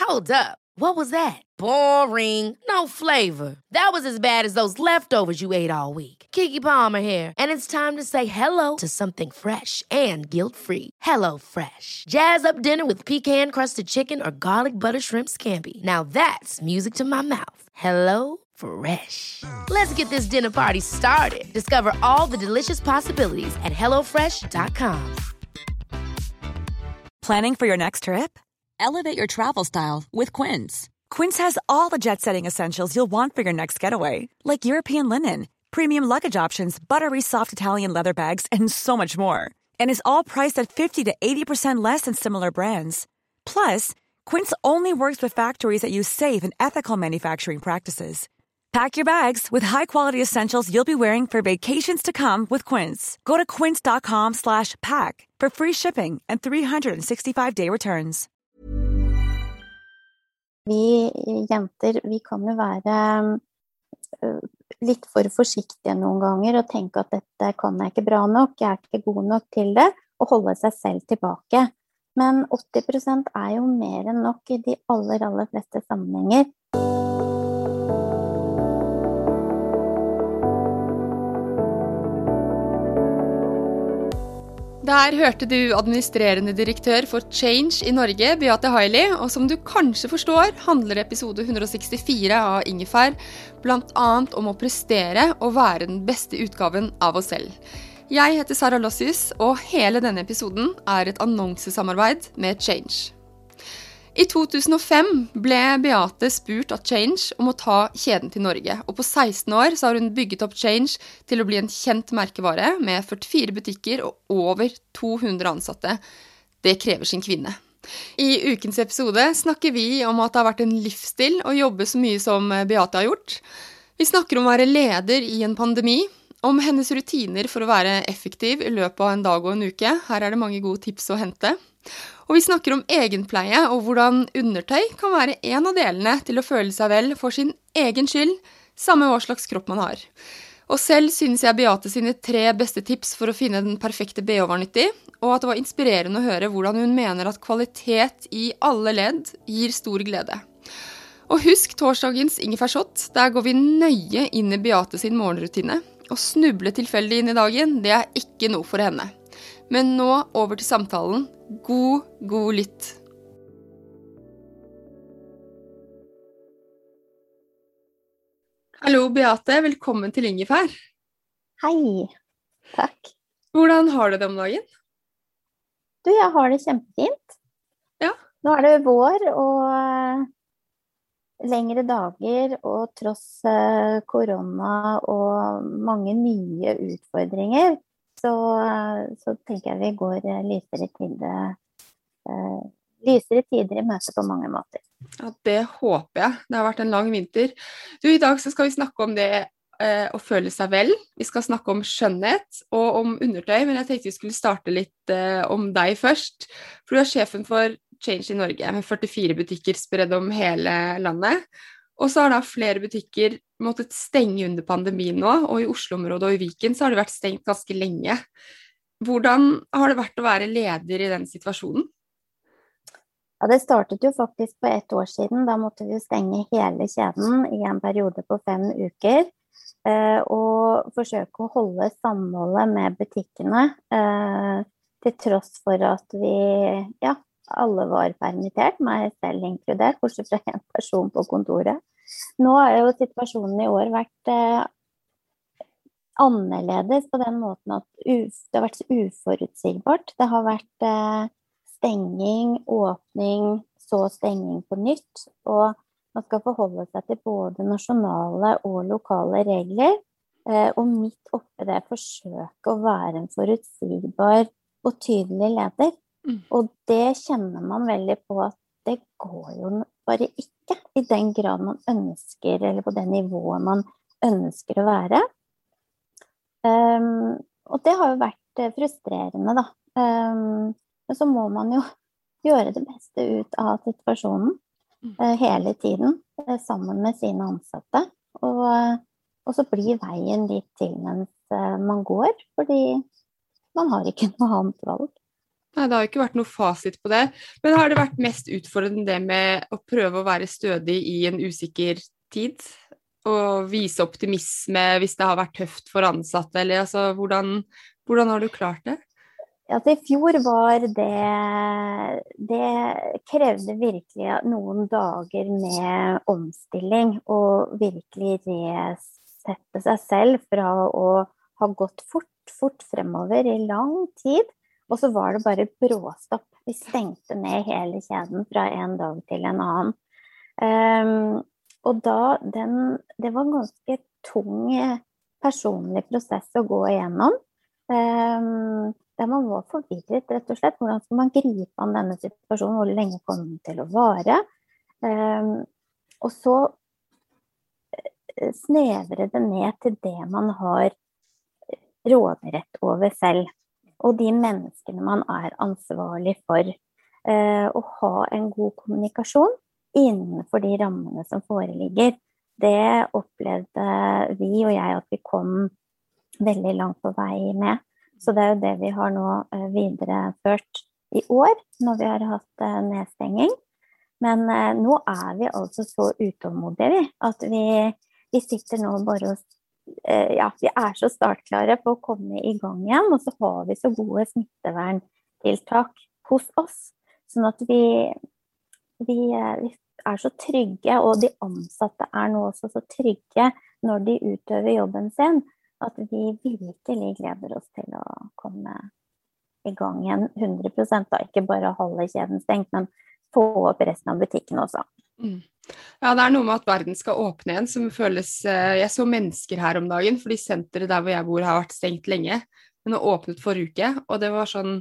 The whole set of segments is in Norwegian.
Hold up. What was that? Boring. No flavor. That was as bad as those leftovers you ate all week. Keke Palmer here, and it's time to say hello to something fresh and guilt-free. Hello Fresh. Jazz up dinner with pecan-crusted chicken or garlic butter shrimp scampi. Now that's music to my mouth. Hello Fresh. Let's get this dinner party started. Discover all the delicious possibilities at hellofresh.com. Planning for your next trip? Elevate your travel style with Quince. Quince has all the jet-setting essentials you'll want for your next getaway, like European linen, premium luggage options, buttery soft Italian leather bags, and so much more. And is all priced at 50 to 80% less than similar brands. Plus, Quince only works with factories that use safe and ethical manufacturing practices. Pack your bags with high-quality essentials you'll be wearing for vacations to come with Quince. Go to quince.com/pack for free shipping and 365-day returns. Vi jenter, vi kan jo være litt for forsiktige noen ganger og tenke at dette kan jeg ikke bra nok, jeg ikke god nok til det, og holde seg selv tilbake. Men 80% jo mer enn nok I de aller fleste sammenhenger. Der hørte du administrerende direktør for Change I Norge, Beate Hailey, og som du kanskje forstår, handler episode 164 av Ingefær blant annet om å prestere og være den beste utgaven av oss selv. Jeg heter Sara Lossius, og hele denne episoden et annonsesamarbeid med Change. I 2005 ble Beate spurt av Change om å ta kjeden til Norge, og på 16 år så har hun bygget opp Change til å bli en kjent merkevare med 44 butikker og over 200 ansatte. Det krever sin kvinne. I ukens episode snakker vi om at det har vært en livsstil å jobbe så mye som Beate har gjort. Vi snakker om å være leder I en pandemi, om hennes rutiner for å være effektiv I løpet av en dag og en uke. Her det mange gode tips å hente. Og vi snakker om egenpleie og hvordan undertøy kan være en av delene til å føle seg vel for sin egen skyld, samme hva slags kropp man har. Og selv synes jeg Beate sine 3 beste tips for å finne den perfekte BH var nyttig, og at det var inspirerende å høre hvordan hun mener at kvalitet I alle ledd gir stor glede. Og husk torsdagens ingefærshot, der går vi nøye inn I Beate sin morgenrutine, og snuble tilfeldig inn I dagen, det ikke noe for henne. Men nå over til samtalen. God lytt. Hallo Beate, velkommen til Ingefær. Hei, takk. Hvordan har du det om dagen? Du, jeg har det kjempefint. Ja. Nå det vår og lengre dager, og tross korona og mange nye utfordringer, så tenker jeg vi går lysere tider I møte på mange måter. Ja, det håper jeg. Det har vært en lang vinter. Du, I dag så skal vi snakke om det å føle seg vel. Vi skal snakke om skjønnhet og om undertøy, men jeg tenkte vi skulle starte litt om deg først. For du sjefen for Change I Norge, med 44 butikker spredd om hele landet. Og så har da flere butikker måttet stenge under pandemien nå, og I Oslo-området og I Viken så har det vært stengt ganske lenge. Hvordan har det vært å være leder I den situasjonen? Ja, det startet jo faktisk på 1 år siden. Da måtte vi stenge hele kjeden I en periode på 5 uker, og forsøke å holde samholdet med butikkene, til tross for at vi, alle var permittert, meg selv inkludert, bortsett fra en person på kontoret. Nå jo situasjonen I år vært annerledes på den måten at det har vært så uforutsigbart. Det har vært stenging, åpning, så stenging på nytt, og man skal forholde seg til både nasjonale og lokale regler, og midt oppe det forsøke å være en forutsigbar og tydelig leder. Og det kjenner man veldig på at det går jo bare ikke I den grad man ønsker, eller på det nivået man ønsker å være. Og det har jo vært frustrerende da. Men så må man jo gjøre det beste ut av situasjonen hele tiden, sammen med sine ansatte. Og så blir veien litt til mens man går, fordi man har ikke noe annet valg. Nei, det har jo ikke vært noe fasit på det. Men har det vært mest utfordrende det med å prøve å være stødig i en usikker tid? Og vise optimisme hvis det har vært tøft for ansatte, eller altså, hvordan har du klart det? Altså, I fjor var det krevde virkelig noen dager med omstilling og virkelig resette seg selv fra å ha gått fort fremover i lang tid, og så var det bare bråstopp. Vi stengte ned hele kjeden fra en dag til en annen. Og det var en ganske tung personlig prosess å gå igjennom. Der man var forvirret, rett og slett. Hvordan skal man gripe an denne situasjonen? Hvor lenge kommer den til å vare? Og så snevre det ned til det man har råderett over selv. Og de menneskene man er ansvarlig for. Å ha en god kommunikasjon innenfor de rammene som foreligger. Det opplevde vi og jeg at vi kom veldig langt på vei med. Så det er jo det vi har nå videreført i år, når vi har hatt nedstenging. Men nå er vi altså så utålmodige, at vi sitter nå bare og vi er så startklare på å komme i gang igjen, og så har vi så gode smitteverntiltak hos oss, sånn at vi er så trygge, og de ansatte er nå også så trygge når de utøver jobben sin, at vi virkelig gleder oss til å komme i gang igjen 100%, da. Ikke bare holde kjeden stengt, men få opp resten av butikken også. Ja, det er noe med at verden skal åpne igjen, som føles... Jeg så mennesker her om dagen, fordi senteret der hvor jeg bor har vært stengt lenge, men har åpnet forrige uke, og det var sånn...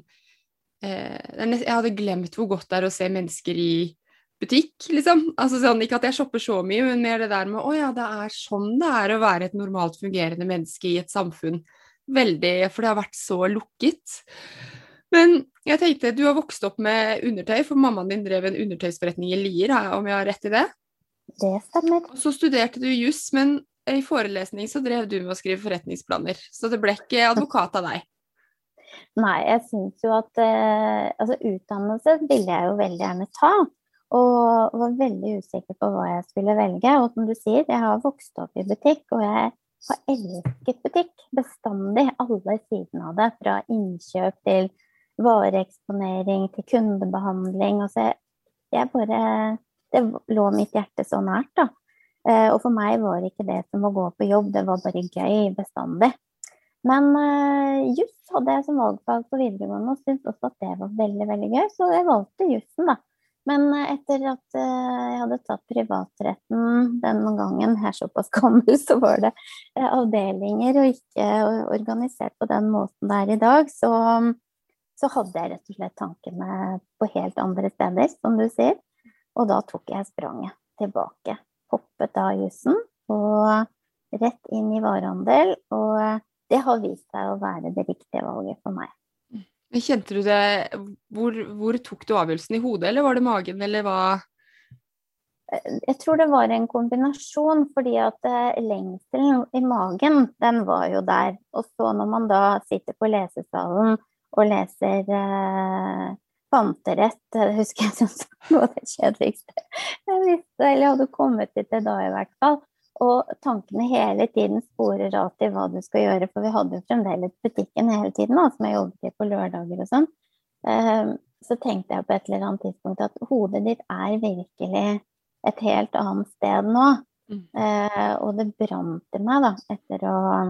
Jeg hadde glemt hvor godt det er å se mennesker i butikk, liksom. Altså sånn, ikke at jeg shopper så mye, men mer det der med, det er sånn det er å være et normalt fungerende menneske i et samfunn. Veldig, for det har vært så lukket. Men jeg tenkte, du har vokst opp med undertøy, for mammaen din drev en undertøysforretning i Lier, om jeg har rett i det? Det stemmer. Og så studerte du juss, men i forelesning så drev du med å skrive forretningsplaner, så det ble ikke advokat av deg. Nei, jeg synes jo at utdannelse ville jeg jo veldig gjerne ta, og var veldig usikker på hva jeg skulle velge. Og som du sier, jeg har vokst opp i butikk, og jeg har elsket butikk bestandig, alle sidene av det, fra innkjøp til vareeksponering til kundebehandling. Altså, det lå mitt hjerte så nært, da. Og for meg var ikke det som å gå på jobb, det var bare gøy bestandig. Men juss hadde jeg som valgfag på videregående, og syntes også at det var veldig, veldig gøy, så jeg valgte jussen, da. Men etter at jeg hadde tatt privatretten den gangen, jeg er såpass gammel, så var det avdelinger og ikke organisert på den måten der i dag, så hadde jeg rett og slett tankene på helt andre steder, som du sier. Og da tok jeg spranget tilbake, hoppet av jussen og rett inn i varehandel, og det har vist seg å være det riktige valget for meg. Kjente du det, hvor tok du avgjørelsen i hodet, eller var det magen, eller hva? Jeg tror det var en kombinasjon, fordi at lengselen i magen, den var jo der. Og så når man da sitter på lesesalen og leser panterett, det husker jeg som noe av det kjedeligste jeg visste, eller hadde kommet til da i hvert fall. Og tankene hele tiden sporer av til hva du skal gjøre, for vi hadde jo fremdeles butikken hele tiden, som jeg jobbet i på lørdager og sånn. Så tenkte jeg på et eller annet tidspunkt at hodet ditt er virkelig et helt annet sted nå. Og det brant i meg da, etter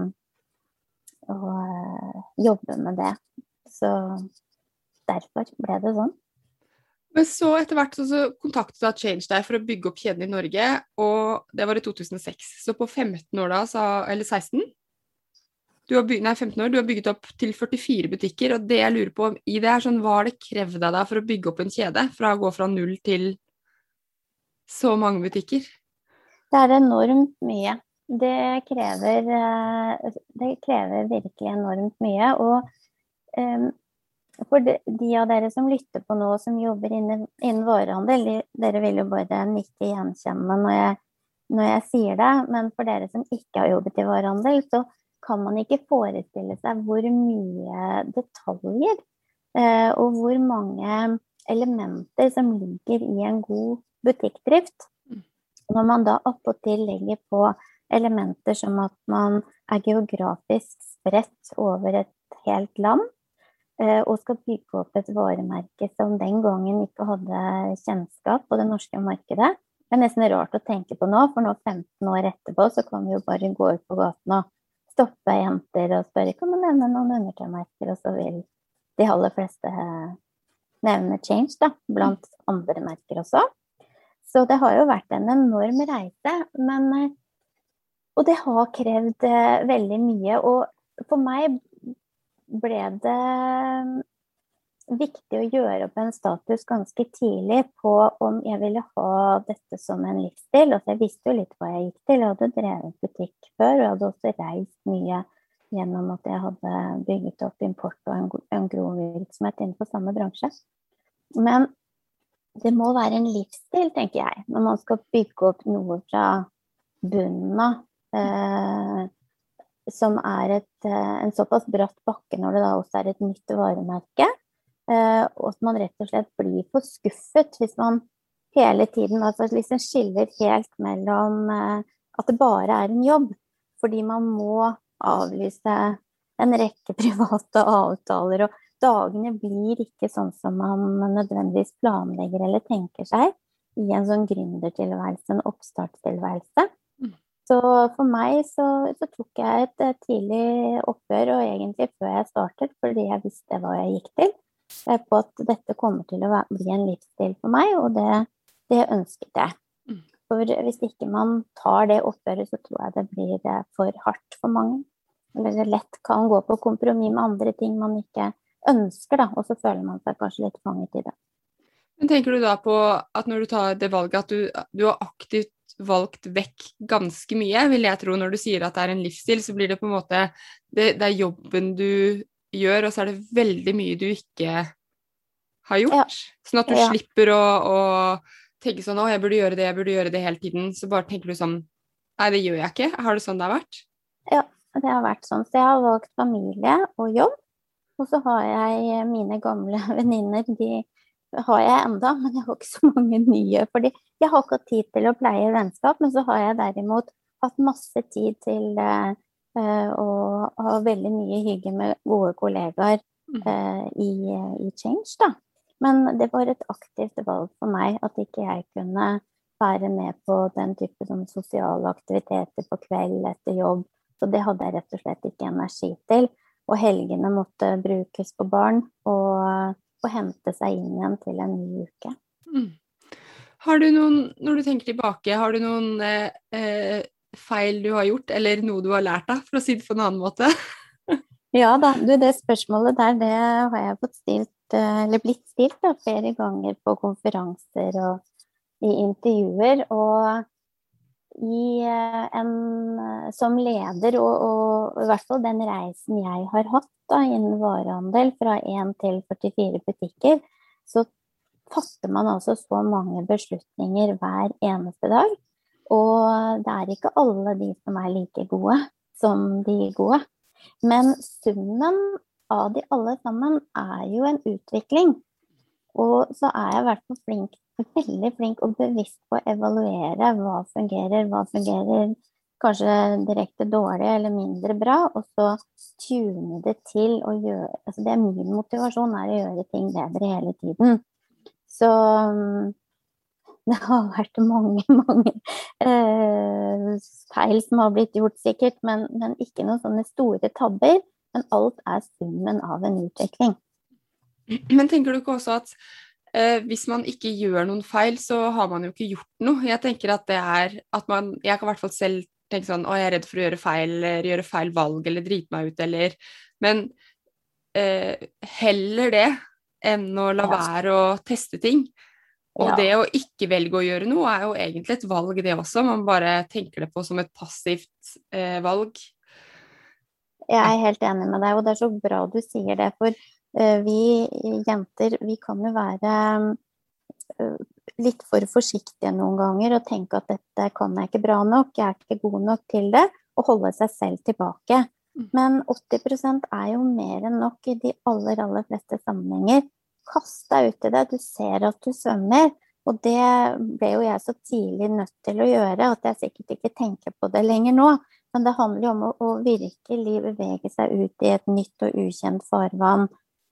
å jobbe med det. Så derfor ble det sånn. Men så etter hvert så kontaktet da Change deg for å bygge opp kjeden i Norge, og det var i 2006. Så på 15 år da, eller 16? 15 år, du har bygget opp til 44 butikker, og det jeg lurer på i det sånn, hva har det krevd av deg for å bygge opp en kjede, fra å gå fra 0 til så mange butikker? Det er enormt mye. Det krever virkelig enormt mye, og for de av dere som lytter på nå, som jobber innen varehandel, dere vil jo bare nikke gjenkjenne når jeg sier det, men for dere som ikke har jobbet i varehandel, så kan man ikke forestille seg hvor mye detaljer og hvor mange elementer som ligger i en god butikkdrift. Når man da opp og til legger på elementer som at man geografisk spredt over et helt land, og skal bygge opp et varemerke som den gangen ikke hadde kjennskap på det norske markedet. Det nesten rart å tenke på nå, for nå 15 år etterpå så kan vi jo bare gå ut på gaten og stoppe jenter og spørre, kan du nevne noen undertøymerker, og så vil de aller fleste nevne Change da, blant andre merker også. Så det har jo vært en enorm reise, og det har krevd veldig mye, og for meg ble det viktig å gjøre opp en status ganske tidlig på om jeg ville ha dette som en livsstil. Altså jeg visste jo litt hva jeg gikk til. Jeg hadde drevet butikk før, og jeg hadde også reist mye gjennom at jeg hadde bygget opp import og en grovirksomhet innenfor samme bransje. Men det må være en livsstil, tenker jeg, når man skal bygge opp noe fra bunnen av, som en såpass bratt bakke når det da også et nytt varemerke, og at man rett og slett blir for skuffet hvis man hele tiden altså liksom skiller helt mellom at det bare en jobb, fordi man må avlyse en rekke private avtaler, og dagene blir ikke sånn som man nødvendigvis planlegger eller tenker seg i en sånn gründertilværelse, en oppstartstilværelse. Så for meg så tok jeg et tidlig oppgjør, og egentlig før jeg startet, fordi jeg visste hva jeg gikk til, på at dette kommer til å bli en livsstil for meg, og det ønsket jeg. For hvis ikke man tar det oppgjøret, så tror jeg det blir for hardt for mange. Eller det lett kan gå på kompromiss med andre ting man ikke ønsker, da, og så føler man seg kanskje litt fanget i det. Men tenker du da på at når du tar det valget, at du har aktivt valgt vekk ganske mye, vil jeg tro, når du sier at det en livsstil, så blir det på en måte, det jobben du gjør, og så det veldig mye du ikke har gjort. Ja. Sånn at du slipper å tenke sånn, jeg burde gjøre det hele tiden, så bare tenker du sånn, nei, det gjør jeg ikke. Har det sånn det har vært? Ja, det har vært sånn. Så jeg har valgt familie og jobb, og så har jeg mine gamle venninner, de har jeg enda, men jeg har ikke så mange nye, fordi jeg har ikke hatt tid til å pleie vennskap, men så har jeg derimot hatt masse tid til å ha veldig mye hygge med gode kollegaer i Change, da. Men det var et aktivt valg for meg at ikke jeg kunne være med på den type sånn sosiale aktiviteter på kveld etter jobb, så det hadde jeg rett og slett ikke energi til, og helgene måtte brukes på barn, og hente seg inn igjen til en ny uke. Har du noen, når du tenker tilbake, har du noen feil du har gjort, eller noe du har lært av, for å si det på en annen måte? Ja da, det spørsmålet der, det har jeg fått stilt, eller blitt stilt da, flere ganger på konferanser og i intervjuer, og som leder, og i hvert fall den reisen jeg har hatt da, innen varehandel fra 1 til 44 butikker, så fatter man altså så mange beslutninger hver eneste dag, og det ikke alle de som like gode som de gode. Men summen av de alle sammen jo en utvikling, og så jeg i hvert fall veldig flink og bevisst på å evaluere hva fungerer kanskje direkte dårlig eller mindre bra, og så tune det til å gjøre, altså min motivasjon å gjøre ting bedre hele tiden. Så det har vært mange feil som har blitt gjort sikkert, men ikke noen sånne store tabber, men alt summen av en utvikling. Men tenker du ikke også at hvis man ikke gjør noen feil, så har man jo ikke gjort noe? Jeg tenker at det at jeg kan i hvert fall selv tenke sånn, jeg redd for å gjøre feil valg, eller drite meg ut, men heller det enn å la være å teste ting. Og det å ikke velge å gjøre noe jo egentlig et valg det også, man bare tenker det på som et passivt valg. Jeg helt enig med deg, og det så bra du sier det, for vi jenter, vi kan jo være litt for forsiktige noen ganger og tenke at dette kan jeg ikke bra nok, jeg ikke god nok til det, og holde seg selv tilbake. Men 80% jo mer enn nok I de aller fleste sammenhenger. Kast deg ut I det, du ser at du svømmer, og det ble jo jeg så tidlig nødt til å gjøre, at jeg sikkert ikke tenker på det lenger nå. Men det handler jo om å virkelig bevege seg ut I et nytt og ukjent farvann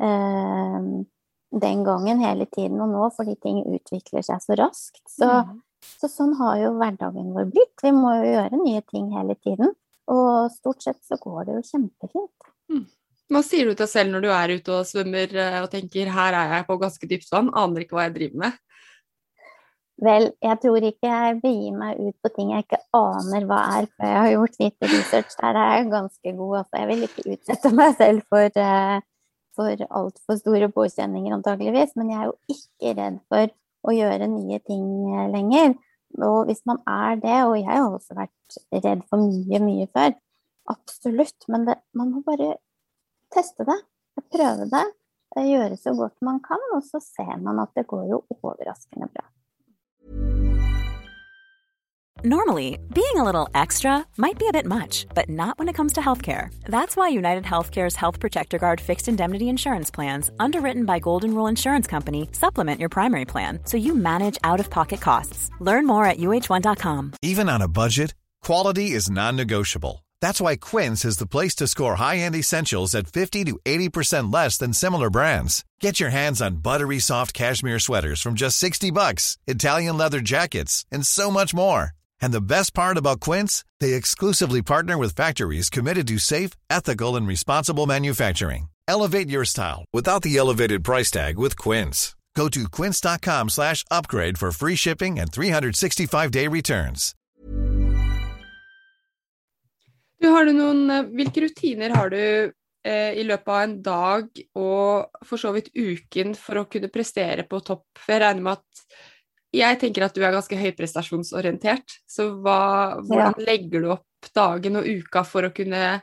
den gangen hele tiden og nå, fordi ting utvikler seg så raskt. Så sånn har jo hverdagen vår blitt. Vi må jo gjøre nye ting hele tiden, og stort sett så går det jo kjempefint. Hva sier du til deg selv når du ute og svømmer og tenker, her jeg på ganske dypt vann, aner ikke hva jeg driver med? Vel, jeg tror ikke jeg begir meg ut på ting jeg ikke aner hva før jeg har gjort litt research. Der jeg ganske god, altså. Jeg vil ikke utsette meg selv for alt for store påkjenninger antageligvis, men jeg jo ikke redd for å gjøre nye ting lenger. Og hvis man det, og jeg har også vært redd for mye før, absolutt, men man må bare teste det, prøve det, gjøre så godt man kan, og så ser man at det går jo overraskende bra. Normally, being a little extra might be a bit much, but not when it comes to healthcare. That's why United Healthcare's Health Protector Guard fixed indemnity insurance plans, underwritten by Golden Rule Insurance Company, supplement your primary plan so you manage out-of-pocket costs. Learn more at uh1.com. Even on a budget, quality is non-negotiable. That's why Quince is the place to score high-end essentials at 50 to 80% less than similar brands. Get your hands on buttery soft cashmere sweaters from just $60, Italian leather jackets, and so much more. And the best part about Quince, they exclusively partner with factories committed to safe, ethical, and responsible manufacturing. Elevate your style without the elevated price tag with Quince. Go to quince.com/upgrade for free shipping and 365-day returns. Hvilke rutiner har du I løpet av en dag og for så vidt uken for å kunne prestere på topp? For jeg regner med at jeg tenker at du ganske høyprestasjonsorientert, så hvordan legger du opp dagen og uka for å kunne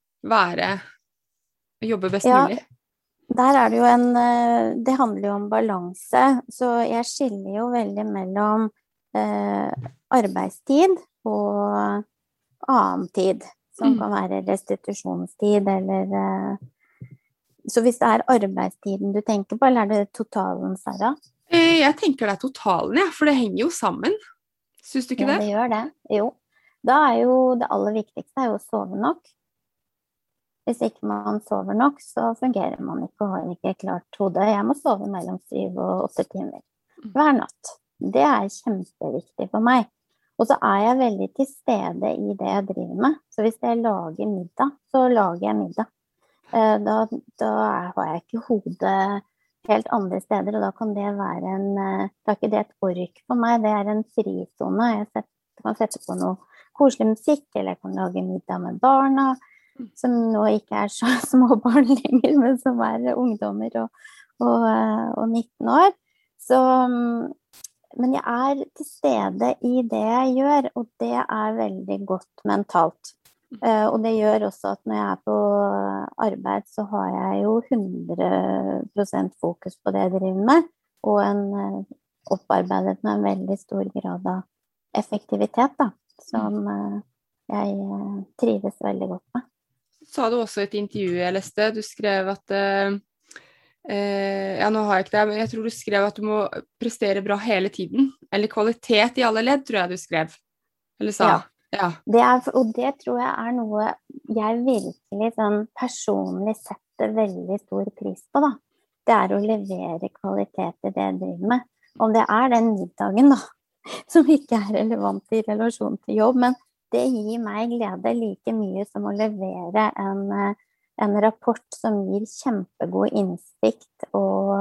jobbe best mulig? Der det jo det handler jo om balanse, så jeg skiller jo veldig mellom arbeidstid og annen tid, som kan være restitusjonstid, eller så hvis det arbeidstiden du tenker på, eller det totalen, Sara? Jeg tenker det totalen, for det henger jo sammen. Synes du ikke det? Ja, det gjør det. Jo. Da jo det aller viktigste jo å sove nok. Hvis ikke man sover nok, så fungerer man ikke og har ikke klart hodet. Jeg må sove mellom 7 og 8 timer hver natt. Det kjempeviktig for meg. Og så jeg veldig til stede I det jeg driver med. Så hvis jeg lager middag, så lager jeg middag. Da har jeg ikke hodet helt andre steder, og da kan det være da ikke det et ork for meg, det en frizone. Jeg kan sette på noe koselig musikk, eller jeg kan lage middag med barna, som nå ikke så små barn lenger, men som ungdommer og 19 år. Så, men jeg til stede I det jeg gjør, og det veldig godt mentalt. Og det gjør også at når jeg på arbeid, så har jeg jo 100% fokus på det jeg driver med, og opparbeidet med en veldig stor grad av effektivitet, da, som jeg trives veldig godt med. Sa du også I et intervju jeg leste, du skrev at nå har jeg ikke det, men jeg tror du skrev at du må prestere bra hele tiden, eller kvalitet I alle ledd, tror jeg du skrev, eller sa. Ja. Og det tror jeg noe jeg virkelig sånn personlig setter veldig stor pris på, da. Det å levere kvalitet I det jeg driver med. Om det den middagen, da, som ikke relevant I relasjon til jobb, men det gir meg glede like mye som å levere en rapport som gir kjempegod innsikt og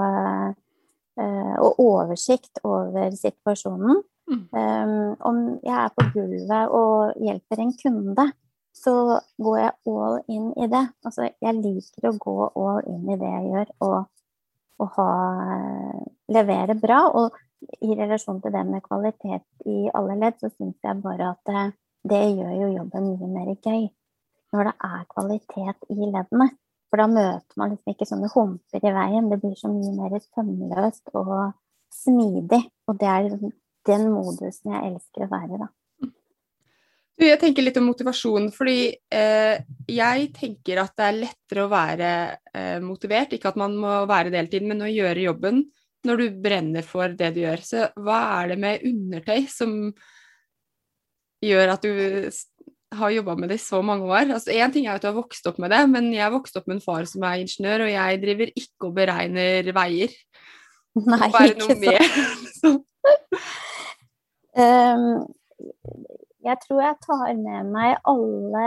oversikt over situasjonen. Om jeg på gulvet og hjelper en kunde, så går jeg all in I det. Altså, jeg liker å gå all in I det jeg gjør, og levere bra, og I relasjon til det med kvalitet I alle ledd, så synes jeg bare at det gjør jo jobben mye mer gøy, når det kvalitet I leddene. For da møter man liksom ikke sånne humper I veien, det blir så mye mer sømløst og smidig, og det den modusen jeg elsker å være, da. Jeg tenker litt om motivasjon, fordi jeg tenker at det lettere å være motivert, ikke at man må være det hele tiden, men å gjøre jobben når du brenner for det du gjør. Så hva det med undertøy som gjør at du har jobbet med det i så mange år? Altså, en ting at du har vokst opp med det, men jeg har vokst opp med en far som ingeniør, og jeg driver ikke og beregner veier. Nei, bare noe mer. Jeg tror jeg tar med meg alle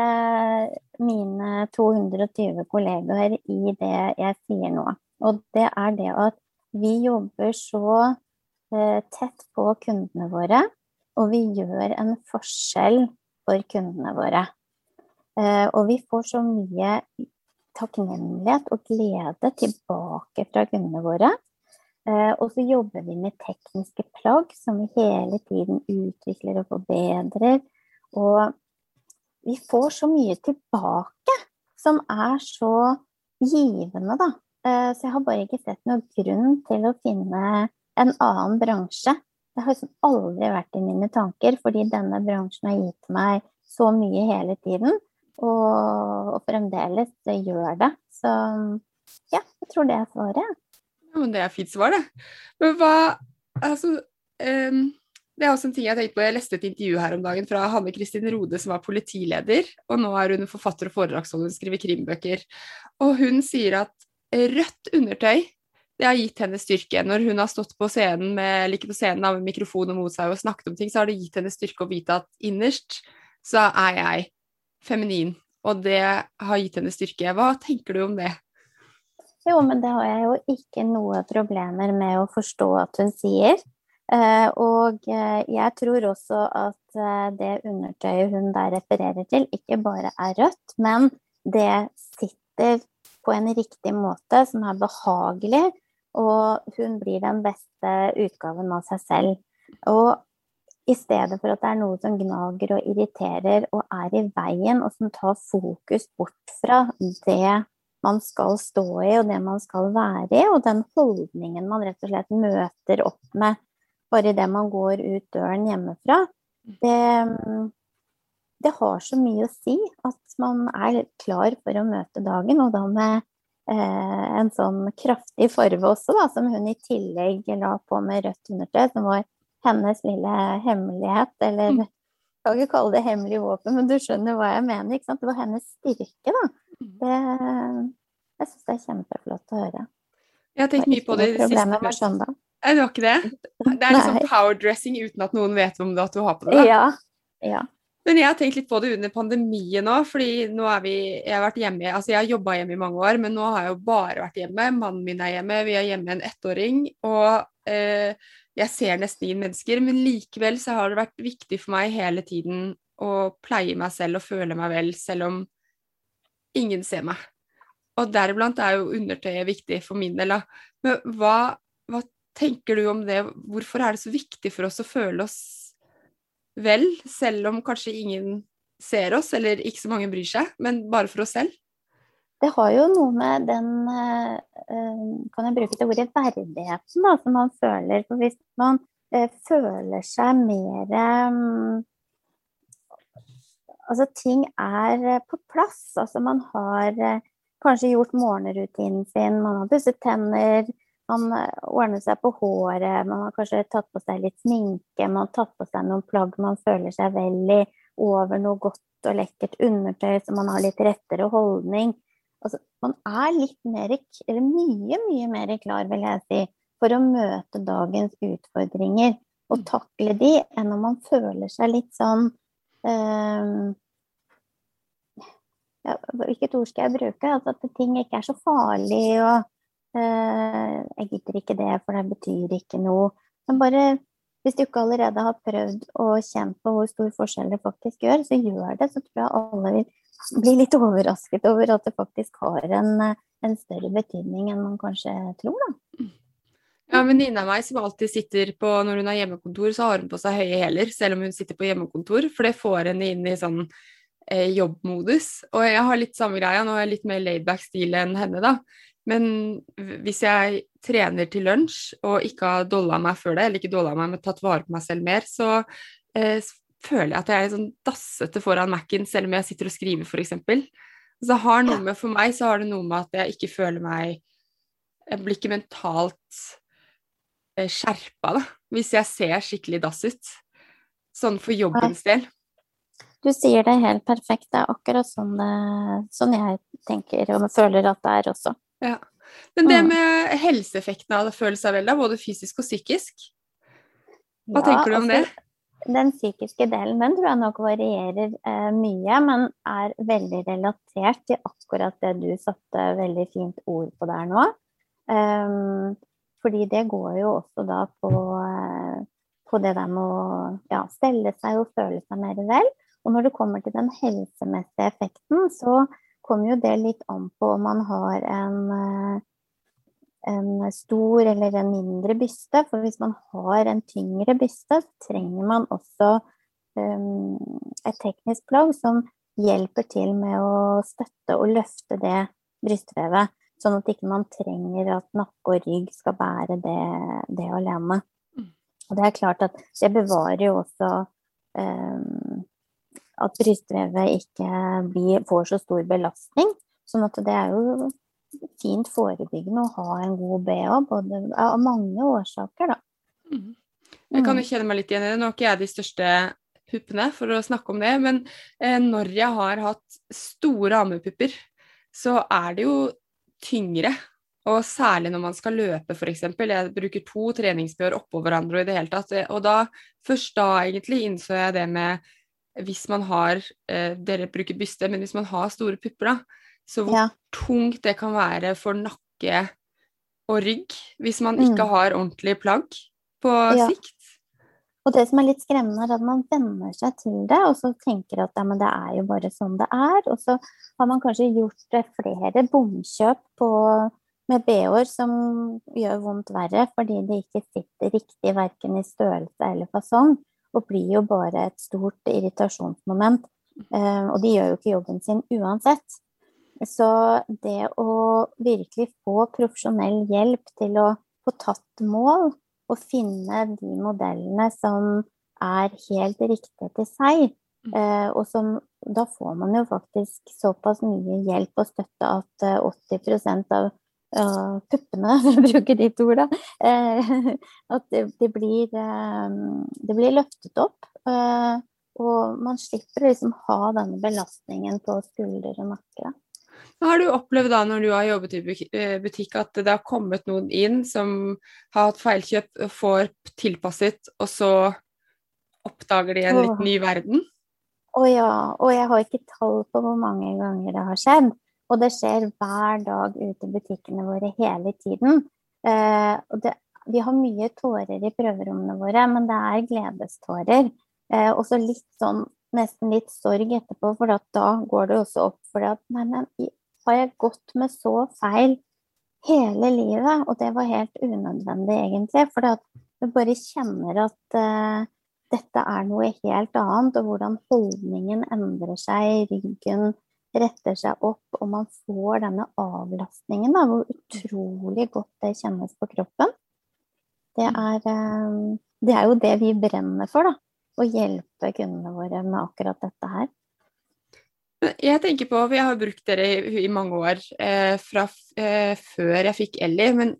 mine 220 kollegaer i det jeg sier nå. Og det det at vi jobber så tett på kundene våre, og vi gjør en forskjell for kundene våre. Og vi får så mye takknemlighet og glede tilbake fra kundene våre. Og så jobber vi med tekniske plagg som vi hele tiden utvikler og forbedrer. Og vi får så mye tilbake som så givende da. Så jeg har bare ikke sett noen grunn til å finne en annen bransje. Det har liksom aldri vært i mine tanker, fordi denne bransjen har gitt meg så mye hele tiden, og fremdeles gjør det. Så ja, jeg tror det svaret. Ja, men det fint svar, det. Men hva, altså, det også en ting jeg tenkte på. Jeg leste et intervju her om dagen fra Hanne Kristin Rode, som var politileder, og nå hun forfatter og foredragsholder, hun skriver krimbøker. Og hun sier at rødt undertøy, det har gitt henne styrke. Når hun har stått på scenen med mikrofon mot seg og snakket om ting, så har det gitt henne styrke å vite at innerst så jeg feminin, og det har gitt henne styrke. Hva tenker du om det? Jo, men det har jeg jo ikke noe problemer med å forstå at hun sier. Og jeg tror også at det undertøyet hun der refererer til ikke bare rødt, men det sitter på en riktig måte som behagelig, og hun blir den beste utgaven av seg selv. Og i stedet for at det noe som gnager og irriterer og i veien, og som tar fokus bort fra det man skal stå i og det man skal være i, og den holdningen man rett og slett møter opp med bare i det man går ut døren hjemmefra, det har så mye å si at man klar for å møte dagen, og da med en sånn kraftig farve også da, som hun i tillegg la på med rødt undertøy, som var hennes lille hemmelighet, eller jeg kan ikke kalle det hemmelig våpen, men du skjønner hva jeg mener, ikke sant? Det var hennes styrke da. Jeg synes det kjempeflott å høre. Jeg har tenkt mye på det i det siste. Problemet med søndag. Det var ikke det? Det liksom powerdressing uten at noen vet om det at du har på det da. Ja. Men jeg har tenkt litt på det under pandemien nå, fordi nå jeg har vært hjemme, altså jeg har jobbet hjemme i mange år, men nå har jeg jo bare vært hjemme, mannen min hjemme, vi har hjemme en 1-åring, og jeg ser nesten ingen mennesker, men likevel så har det vært viktig for meg hele tiden å pleie meg selv og føle meg vel, selv om ingen ser meg. Og deriblant jo undertøyet viktig for min del da. Men hva tenker du om det? Hvorfor det så viktig for oss å føle oss vel, selv om kanskje ingen ser oss, eller ikke så mange bryr seg, men bare for oss selv? Det har jo noe med den, kan jeg bruke det ordet, verdigheten da, som man føler. For hvis man føler seg mer, altså ting på plass, altså man har kanskje gjort morgenrutinen sin, man har pusset tenner, man ordner seg på håret, man har kanskje tatt på seg litt sminke, man har tatt på seg noen plagg man føler seg vel i, over noe godt og lekkert undertøy, så man har litt rettere holdning. Altså, man litt mer, eller mye mer klar, vil jeg si, for å møte dagens utfordringer og takle de, enn om man føler seg litt sånn, hvilket ord skal jeg bruke? Altså at ting ikke så farlig, og jeg gidder ikke det, for det betyr ikke noe. Men bare, hvis du ikke allerede har prøvd å kjenne på hvor stor forskjell det faktisk gjør, så gjør det, så tror jeg alle vil bli litt overrasket over at det faktisk har en større betydning enn man kanskje tror da. Ja, venninne av meg som alltid sitter på, når hun har hjemmekontor, så har hun på seg høye hæler, selv om hun sitter på hjemmekontor, for det får henne inn i sånn jobbmodus. Og jeg har litt samme greia, nå har jeg litt mer laid-back stil enn henne da. Men hvis jeg trener til lunsj og ikke har dollet meg før det, eller ikke dollet meg, men tatt vare på meg selv mer, så føler jeg at jeg sånn dassete foran Mac'en, selv om jeg sitter og skriver, for eksempel. Så har noe med, for meg så har det noe med at jeg ikke føler meg, jeg blir ikke mentalt skjerpa da, hvis jeg ser skikkelig dass ut. Sånn for jobbens del. Du sier det helt perfekt. Det akkurat sånn, sånn jeg tenker og føler at det også. Ja. Men det med helseeffekten av det føles seg vel da, både fysisk og psykisk. Hva tenker du om det? Den psykiske delen, den tror jeg nok varierer mye, men veldig relatert til akkurat det du satte veldig fint ord på der nå. Fordi det går jo også da på det der med å stelle seg og føle seg mer vel. Og når det kommer til den helsemessige effekten, så kommer jo det litt an på om man har en stor eller en mindre byste. For hvis man har en tyngre byste, så trenger man også et teknisk plagg som hjelper til med å støtte og løfte det brystvevet, sånn at ikke man trenger at nakke og rygg skal bære det alene. Og det klart at det bevarer jo også at brystvevet ikke får så stor belastning, sånn at det jo fint forebyggende å ha en god BH, både av mange årsaker da. Jeg kan jo kjenne meg litt igjen i det. Nå er ikke jeg de største puppene for å snakke om det, men når jeg har hatt store ammepupper, så det jo tyngre, og særlig når man skal løpe for eksempel. Jeg bruker 2 treningsbjør oppå hverandre i det hele tatt, og først da egentlig innså jeg det med hvis man har, dere bruker byste, men hvis man har store pupper da, så hvor tungt det kan være for nakke og rygg, hvis man ikke har ordentlig plagg på sikt. Og det som litt skremmende at man venner seg til det, og så tenker at men det jo bare sånn det og så har man kanskje gjort flere bomkjøp med BH-er som gjør vondt verre, fordi det ikke sitter riktig hverken i størrelse eller fasong, og blir jo bare et stort irritasjonsmoment, og de gjør jo ikke jobben sin uansett. Så det å virkelig få profesjonell hjelp til å få tatt mål, og finne de modellene som helt riktige til seg, og som, da får man jo faktisk såpass mye hjelp og støtte at 80% av puppene, for å bruke ditt ord da, at det blir løftet opp, og man slipper liksom ha denne belastningen på skulder og nakke. Har du opplevd da, når du har jobbet i butikk, at det har kommet noen inn som har hatt feilkjøp, får tilpasset, og så oppdager de en litt ny verden? Ja, og jeg har ikke tall på hvor mange ganger det har skjedd. Og det skjer hver dag ute i butikkene våre hele tiden. Og vi har mye tårer i prøverommene våre, men det gledestårer. Og så litt sånn, nesten litt sorg etterpå, for da går det også opp for at, men har jeg gått med så feil hele livet? Og det var helt unødvendig egentlig, for du bare kjenner at dette noe helt annet, og hvordan holdningen endrer seg, ryggen retter seg opp, og man får denne avlastningen da, hvor utrolig godt det kjennes på kroppen. Det jo det vi brenner for da, å hjelpe kundene våre med akkurat dette her. Jeg tenker på, jeg har brukt dere i mange år, fra før jeg fikk Ellie, men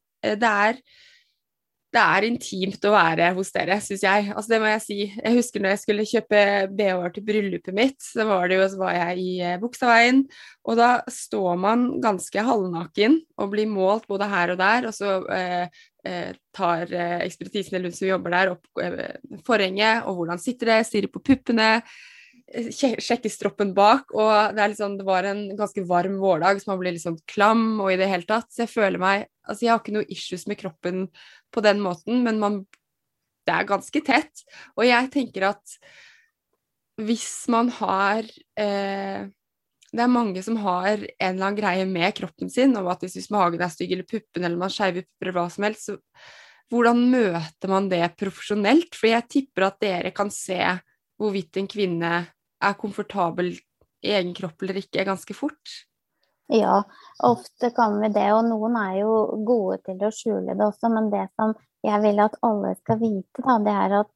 det intimt å være hos dere, synes jeg. Altså det må jeg si. Jeg husker når jeg skulle kjøpe BH-er til bryllupet mitt, så var jeg i Bogstadveien, og da står man ganske halvnaken og blir målt både her og der, og så tar ekspertisen eller hun som jobber der opp forhenget, og hvordan sitter det, stirrer på puppene, sjekker stroppen bak, og det var en ganske varm vårdag, så man blir litt sånn klam og i det hele tatt, så jeg føler meg, altså jeg har ikke noe issues med kroppen på den måten, men det ganske tett, og jeg tenker at hvis man har, det mange som har en eller annen greie med kroppen sin, om at hvis magen stygg eller puppen, eller man skeiver pupper eller hva som helst, så hvordan møter man det profesjonelt? For jeg tipper at dere kan se hvorvidt en kvinne komfortabel i egen kropp eller ikke ganske fort. Ja, ofte kan vi det, og noen jo gode til å skjule det også, men det som jeg vil at alle skal vite da, det at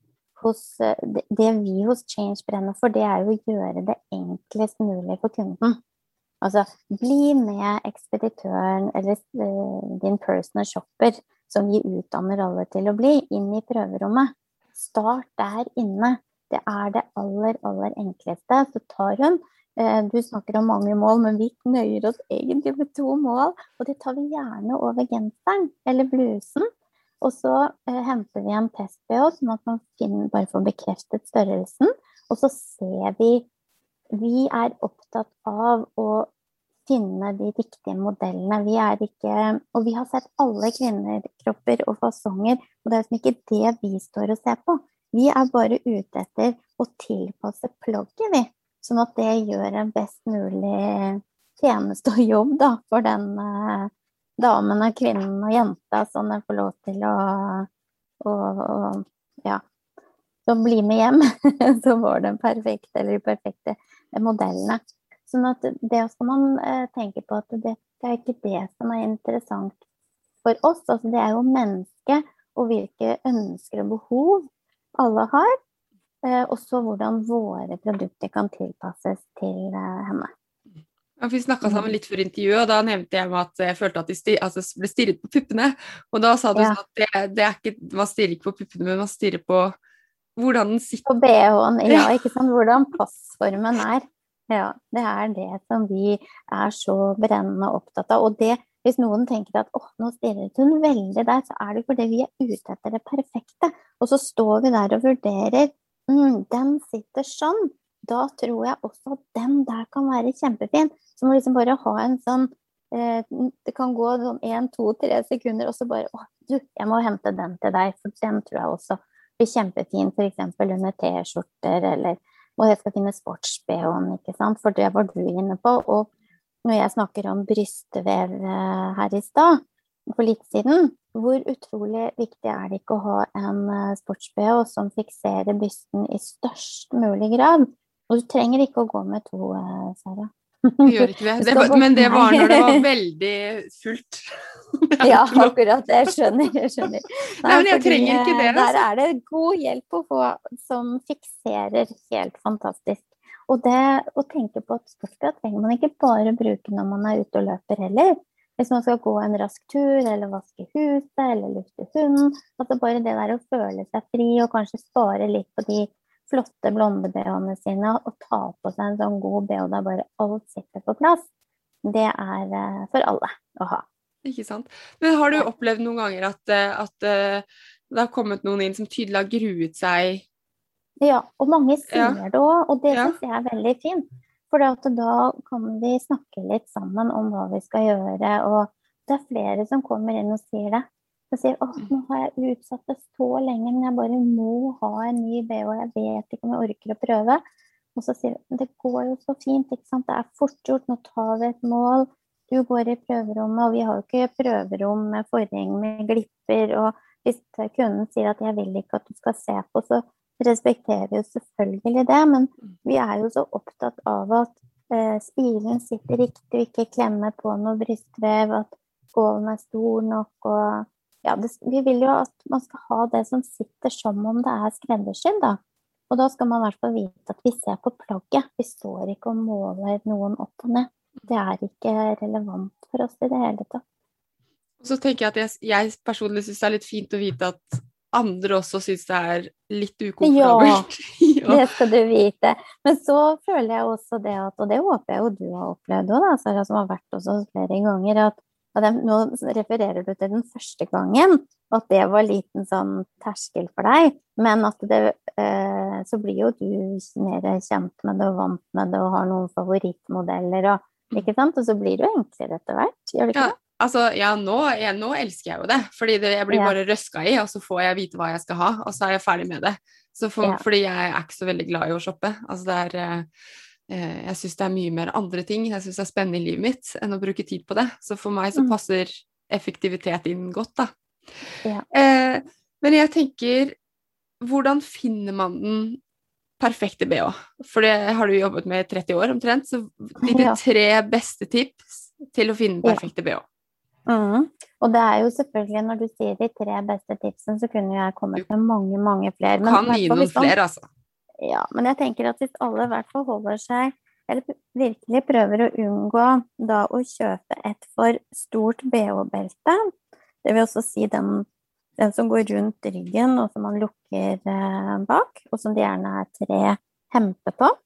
det vi hos Change brenner for, det jo å gjøre det enklest mulig for kunden. Altså, bli med ekspeditøren eller din personal shopper, som vi utdanner alle til å bli, inn i prøverommet. Start der inne. Det det aller, aller enkleste. Så tar hun, du snakker om mange mål, men vi nøyer oss egentlig med 2 mål, og det tar vi gjerne over genseren eller blusen. Og så henter vi en test-BH, sånn at man bare får bekreftet størrelsen. Og så ser vi opptatt av å finne de riktige modellene. Og vi har sett alle kvinnekropper og fasonger, og det liksom ikke det vi står og ser på. Vi bare ute etter å tilpasse plagget, vi. Sånn at det gjør en best mulig tjeneste og jobb da, for den damen og kvinnen og jenta som den får lov til å bli med hjem. Så var den perfekte eller perfekte modellene. Sånn at det skal man tenke på at det ikke det som interessant for oss. Altså det jo mennesket og hvilke ønsker og behov alle har. Og så hvordan våre produkter kan tilpasses til henne. Ja, vi snakket sammen litt før intervjuet, og da nevnte jeg at jeg følte at de ble stirret på puppene. Og da sa du sånn at man stirrer ikke på puppene, men man stirrer på hvordan den sitter. På BH-en, ja, ikke sant? Hvordan passformen Ja, det det som vi så brennende opptatt av. Og det, hvis noen tenker at nå stirret hun veldig der, så det fordi vi ute etter det perfekte. Og så står vi der og vurderer, den sitter sånn. Da tror jeg også at den der kan være kjempefin. Så må liksom bare ha en sånn, det kan gå sånn 1, 2, 3 sekunder, og så bare, jeg må hente den til deg, for den tror jeg også blir kjempefin, for eksempel under T-skjorter, eller, og jeg skal finne sports-BH-en, ikke sant? For det var du inne på, og når jeg snakker om brystvev her i sted, for litt siden, hvor utrolig viktig det ikke å ha en sports-BH som fikserer bysten i størst mulig grad? Og du trenger ikke å gå med 2, Sara. Du gjør ikke det. Men det var når det var veldig fullt. Ja, akkurat det. Jeg skjønner. Nei, men jeg trenger ikke det. Altså. Der det god hjelp å få som fikserer helt fantastisk. Og det å tenke på at sportsklær trenger man ikke bare bruke når man ute og løper heller. Hvis man skal gå en rask tur, eller vaske huset, eller lufte hunden. Altså bare det der å føle seg fri, og kanskje spare litt på de flotte blonde BH-ene sine, og ta på seg en sånn god BH der bare alt sitter på plass. Det for alle å ha. Ikke sant? Men har du opplevd noen ganger at det har kommet noen inn som tydelig har gruet seg? Ja, og mange sier det også, og det synes jeg veldig fint. For da kan vi snakke litt sammen om hva vi skal gjøre, og det flere som kommer inn og sier det. Og sier, nå har jeg utsatt det så lenge, men jeg bare må ha en ny BH, og jeg vet ikke om jeg orker å prøve. Og så sier jeg, det går jo så fint, ikke sant? Det fort gjort, nå tar vi et mål, du går i prøverommet, og vi har jo ikke prøverom med forheng med glipper, og hvis kunden sier at jeg vil ikke at du skal se på, så respekterer vi jo selvfølgelig det, men vi jo så opptatt av at spilen sitter riktig, og ikke klemmer på noe brystvev, at gålen stor nok, og vi vil jo at man skal ha det som sitter som om det skreddersydd da. Og da skal man i hvert fall vite at vi ser på plagget. Vi står ikke og måler noen opp og ned. Det ikke relevant for oss i det hele tatt. Så tenker jeg at jeg personlig synes det litt fint å vite at andre også synes det litt ukomfortabelt. Ja, det skal du vite. Men så føler jeg også det at, og det håper jeg jo du har opplevd også da, Sara, som har vært hos oss flere ganger, at nå refererer du til den første gangen, og at det var liten sånn terskel for deg, men at så blir jo du mer kjent med det og vant med det og har noen favorittmodeller, ikke sant? Og så blir det jo enklere etter hvert, gjør det ikke det? Altså, nå elsker jeg jo det, fordi jeg blir bare røsket i, og så får jeg vite hva jeg skal ha, og så jeg ferdig med det. Så fordi jeg ikke så veldig glad i å shoppe. Altså jeg synes det mye mer andre ting. Jeg synes det spennende i livet mitt enn å bruke tid på det. Så for meg så passer effektivitet inn godt da. Ja. Men jeg tenker, hvordan finner man den perfekte BH? For det har du jobbet med i 30 år omtrent, så dine 3 beste tips til å finne den perfekte BH. Og det jo selvfølgelig, når du sier de 3 beste tipsene, så kunne jeg kommet med mange, mange flere. Men Kan gi noen flere, altså. Ja, men jeg tenker at hvis alle I hvert fall holder seg, eller virkelig prøver å unngå da å kjøpe et for stort BH-belte, det vil også si den som går rundt ryggen, og som man lukker bak, og som det gjerne 3 hemper på.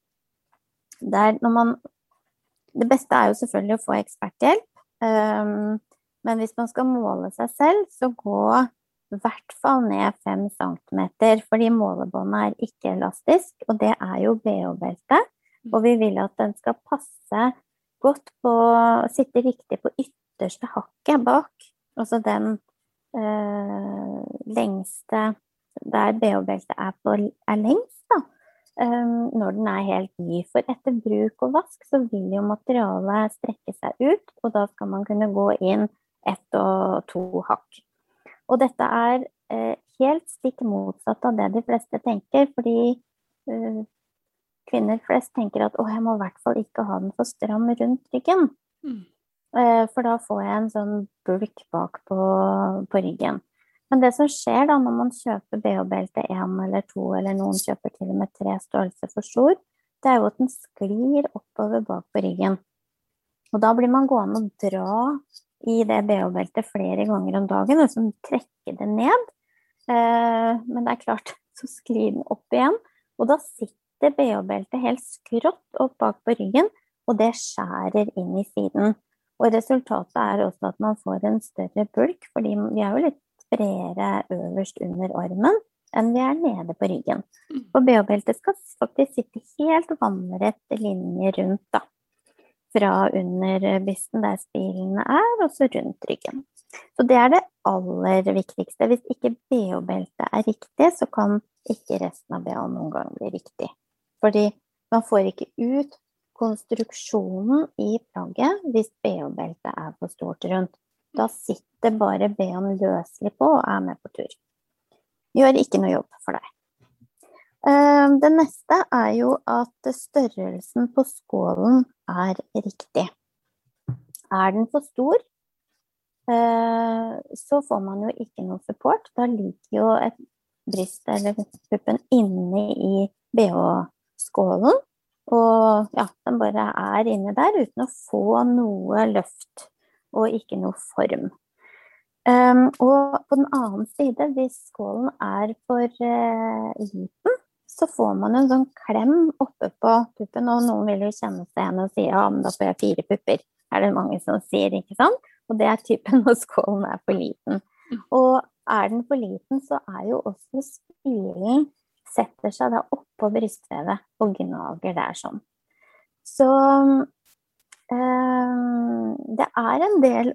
Det beste jo selvfølgelig å få eksperthjelp, men hvis man skal måle seg selv, så gå I hvert fall ned 5 centimeter, fordi målebåndet ikke elastisk, og det jo BH-belte, og vi vil at den skal passe godt på, sitte riktig på ytterste hakket bak, altså den lengste, der BH-beltet lengst da, når den helt ny. For etter bruk og vask, så vil jo materialet strekke seg ut, og da skal man kunne gå inn 1 og 2 hakk. Og dette helt stikk motsatt av det de fleste tenker, fordi kvinner flest tenker at jeg må I hvert fall ikke ha den for stram rundt ryggen. For da får jeg en sånn bulk bak på ryggen. Men det som skjer da når man kjøper BH-belte 1 eller 2, eller noen kjøper til og med 3 størrelser for stor, det jo at den sklir oppover bak på ryggen. Og da blir man gående og dra I det BH-beltet flere ganger om dagen, og så trekker det ned. Men det klart, så sklir den opp igjen, og da sitter BH-beltet helt skrått opp bak på ryggen, og det skjærer inn I siden. Og resultatet også at man får en større bulk, fordi vi jo litt bredere øverst under armen enn vi nede på ryggen. Og BH-beltet skal faktisk sitte helt vannrett linje rundt da. Fra under bysten der spilene og så rundt ryggen. Så det det aller viktigste. Hvis ikke BH-beltet riktig, så kan ikke resten av BH noen gang bli riktig. Fordi man får ikke ut konstruksjonen I plagget hvis BH-beltet for stort rundt. Da sitter bare BH-en løselig på og med på tur. Gjør ikke noe jobb for deg. Det neste jo at størrelsen på skålen riktig. Den for stor, så får man jo ikke noe support. Da ligger jo et bryst eller puppen inne I BH-skålen, og ja, den bare inne der uten å få noe løft og ikke noe form. Og på den annen side, hvis skålen for liten, så får man en sånn klem oppe på puppen, og noen vil jo kjenne seg igjen og si, ja, men da får jeg 4 pupper. Det mange som sier, ikke sant? Og det typen når skålen for liten. Og den for liten, så jo også spilen setter seg da oppå brystvevet og gnager der sånn. Så det en del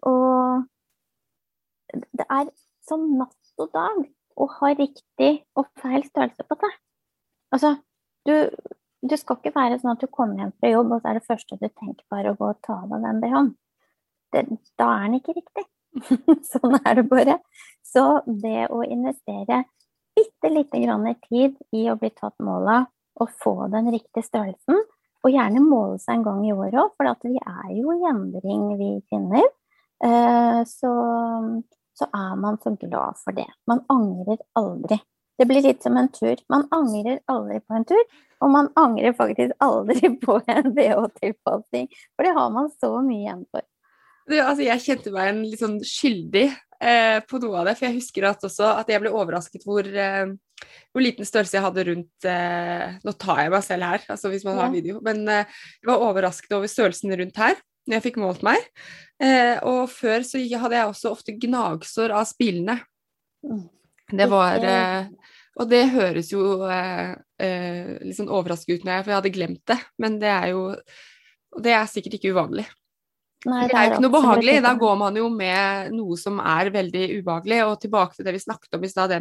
det sånn natt og dag å ha riktig og feil størrelse på seg. Altså, du skal ikke være sånn at du kommer hjem fra jobb, og så det første du tenker bare å gå og ta av den BH-en. Da den ikke riktig. Sånn det bare. Så det å investere bitte lite grann tid I å bli tatt målet og få den riktige størrelsen, og gjerne måle seg en gang I året også, for at vi jo I endring, vi kvinner, så man så glad for det. Man angrer aldri. Det blir litt som en tur. Man angrer aldri på en tur, og man angrer faktisk aldri på en BH-tilpassing, for det har man så mye igjen for. Altså, jeg kjente meg litt sånn skyldig på noe av det, for jeg husker at jeg ble overrasket hvor liten størrelse jeg hadde rundt, nå tar jeg meg selv her, altså hvis man har video, men jeg var overrasket over størrelsen rundt her, når jeg fikk målt meg, og før så hadde jeg også ofte gnagsår av spilene. Det var, og det høres jo litt sånn overrasket ut for jeg hadde glemt det, men det jo, og det sikkert ikke uvanlig. Nei, det jo ikke noe behagelig, da går man jo med noe som veldig ubehagelig, og tilbake til det vi snakket om I sted,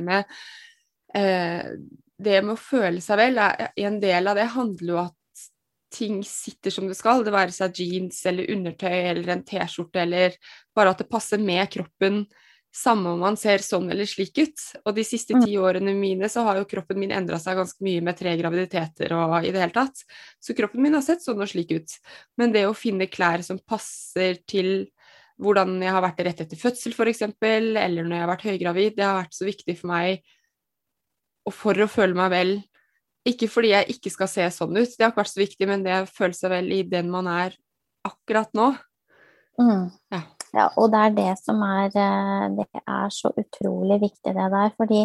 det med å føle seg vel, en del av det handler jo at ting sitter som det skal, det være seg jeans eller undertøy eller en t-skjorte, eller bare at det passer med kroppen, samme om man ser sånn eller slik ut. Og de siste 10 årene mine så har jo kroppen min endret seg ganske mye med 3 graviditeter og I det hele tatt. Så kroppen min har sett sånn og slik ut. Men det å finne klær som passer til hvordan jeg har vært det rett etter fødsel for eksempel, eller når jeg har vært høygravid. Det har vært så viktig for meg, og for å føle meg vel, ikke fordi jeg ikke skal se sånn ut, det har ikke vært så viktig, men det å føle seg vel i den man er akkurat nå. Ja. Ja, og det er det som det er så utrolig viktig det der, fordi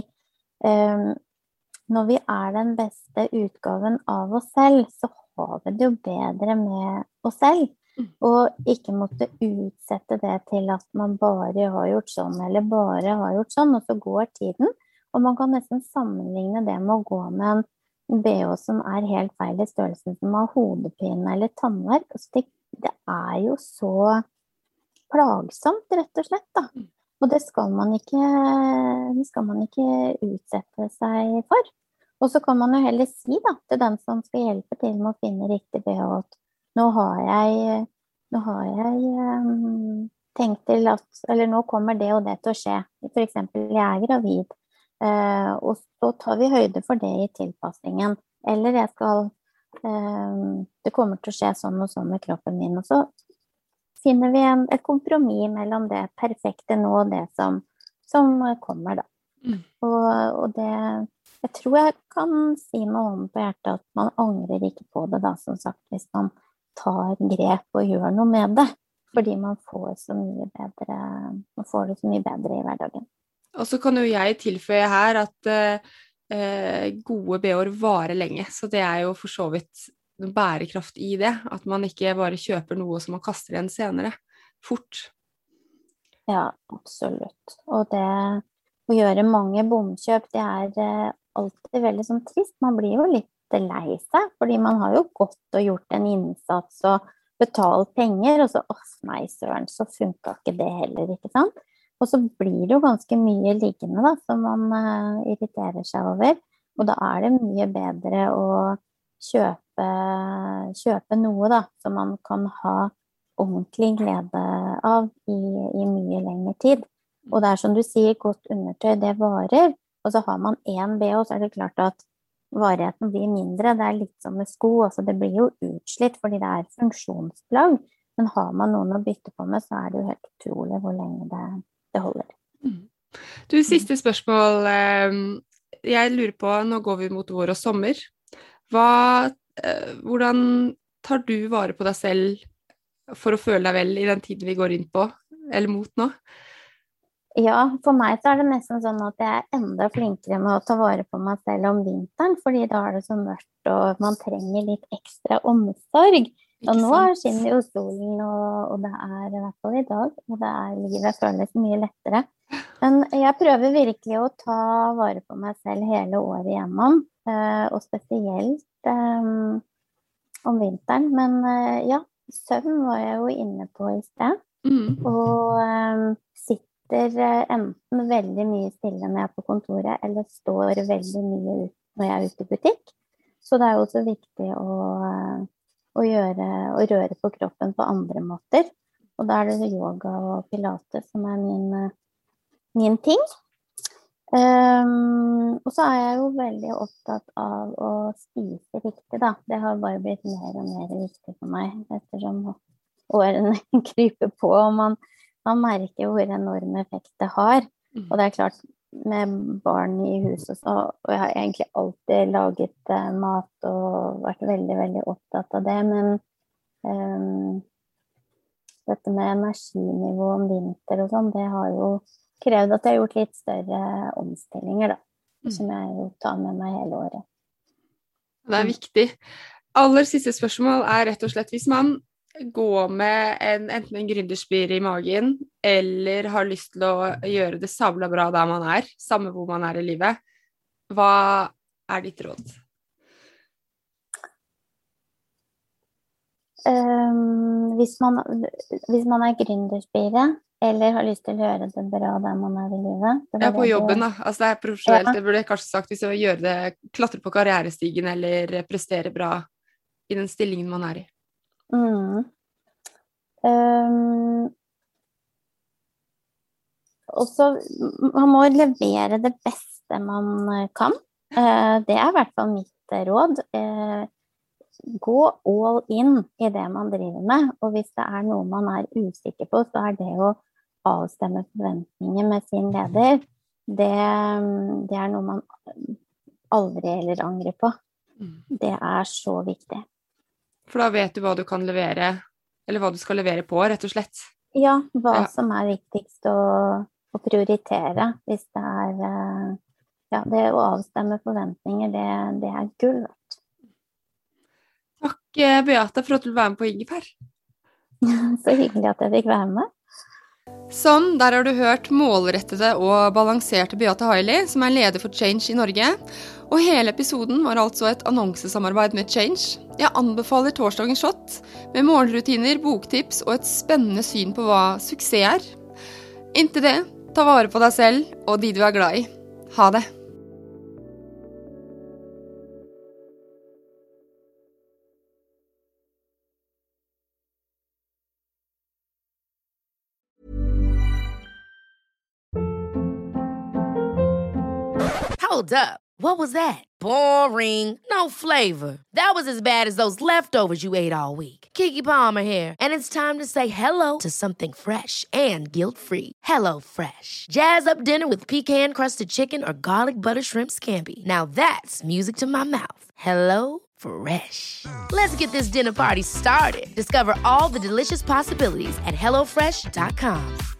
når vi er den beste utgaven av oss selv, så har vi det jo bedre med oss selv, og ikke måtte utsette det til at man bare har gjort sånn, eller bare har gjort sånn, og så går tiden, og man kan nesten sammenligne det med å gå med en BH som er helt feil i størrelsen, som har hodepine eller tannverk. Altså det er jo så plagsomt, rett og slett, da. Og det skal man ikke utsette seg for. Og så kan man jo heller si da, til den som skal hjelpe til med å finne riktig BH, at nå har jeg tenkt til at, eller nå kommer det og det til å skje. For eksempel, jeg er gravid, og så tar vi høyde for det i tilpassingen. Eller det kommer til å skje sånn og sånn med kroppen min, og så finner vi et kompromiss mellom det perfekte nå og det som kommer da. Og det, jeg tror jeg kan si med hånden på hjertet at man angrer ikke på det da, som sagt, hvis man tar grep og gjør noe med det, fordi man får det så mye bedre i hverdagen. Og så kan jo jeg tilføye her at gode BH-er varer lenge, så det er jo for så vidt bærekraft i det, at man ikke bare kjøper noe som man kaster igjen senere, fort. Ja, absolutt. Og det å gjøre mange bomkjøp, det er alltid veldig sånn trist. Man blir jo litt lei seg, fordi man har jo gått og gjort en innsats og betalt penger, og så, nei søren, så funket ikke det heller, ikke sant? Og så blir det jo ganske mye liggende da, som man irriterer seg over, og da er det mye bedre å kjøpe noe da, som man kan ha ordentlig glede av i mye lengre tid. Og det er som du sier, godt undertøy, det varer, og så har man en BH, så er det klart at varigheten blir mindre. Det er litt som med sko, altså det blir jo utslitt fordi det er funksjonsplagg, men har man noen å bytte på med, så er det jo helt utrolig hvor lenge det holder. Du, siste spørsmål. Jeg lurer på, nå går vi mot vår og sommer. Hvordan tar du vare på deg selv for å føle deg vel i den tiden vi går inn på, eller mot nå? Ja, for meg så er det nesten sånn at jeg er enda flinkere med å ta vare på meg selv om vinteren, fordi da er det så mørkt og man trenger litt ekstra omsorg. Og nå skinner jo solen, og det er i hvert fall i dag, og livet føles mye lettere. Men jeg prøver virkelig å ta vare på meg selv hele året igjennom, og spesielt om vinteren. Men ja, søvn var jeg jo inne på i sted, og sitter enten veldig mye stille når jeg er på kontoret, eller står veldig mye ut når jeg er ute i butikk. Så det er jo også viktig å røre på kroppen på andre måter. Og da er det yoga og pilates som er min ting. Og så er jeg jo veldig opptatt av å spise riktig da. Det har bare blitt mer og mer viktig for meg, ettersom årene kryper på, og man merker hvor enorm effekt det har. Og det er klart, med barn i huset, og jeg har egentlig alltid laget mat og vært veldig, veldig opptatt av det, men dette med energinivå om vinter og sånn, det har jo krevd at jeg har gjort litt større omstillinger da, som jeg jo tar med meg hele året. Det er viktig. Aller siste spørsmål er rett og slett, hvis man går med enten en gründerspire i magen, eller har lyst til å gjøre det sabla bra der man er, samme hvor man er i livet, hva er ditt råd? Hvis man er gründerspire, eller har lyst til å gjøre det bra der man er i livet. Ja, på jobben da. Altså det er profesjonelt. Det burde jeg kanskje sagt hvis jeg gjør det, klatre på karrierestigen, eller prestere bra i den stillingen man er i. Og så man må levere det beste man kan. Det er i hvert fall mitt råd. gå all in I det man driver med, og hvis det noe man usikker på, så det å avstemme forventninger med sin leder, det noe man aldri eller angrer på. Det så viktig. For da vet du hva du kan levere, eller hva du skal levere på, rett og slett. Ja, hva som viktigst å prioritere, hvis det det å avstemme forventninger, det gull verdt. Takk, Beate, for at du vil være med på Ingefær. Så hyggelig at jeg fikk være med. Sånn, der har du hørt målrettede og balanserte Beate Haili, som leder for Change I Norge. Og hele episoden var altså et annonsesamarbeid med Change. Jeg anbefaler torsdagens shot, med morgenrutiner, boktips og et spennende syn på hva suksess Inntil det, ta vare på deg selv og de du glad I. Ha det! Hold up. What was that? Boring. No flavor. That was as bad as those leftovers you ate all week. Keke Palmer here, and it's time to say hello to something fresh and guilt-free. Hello Fresh. Jazz up dinner with pecan-crusted chicken or garlic butter shrimp scampi. Now that's music to my mouth. Hello Fresh. Let's get this dinner party started. Discover all the delicious possibilities at HelloFresh.com.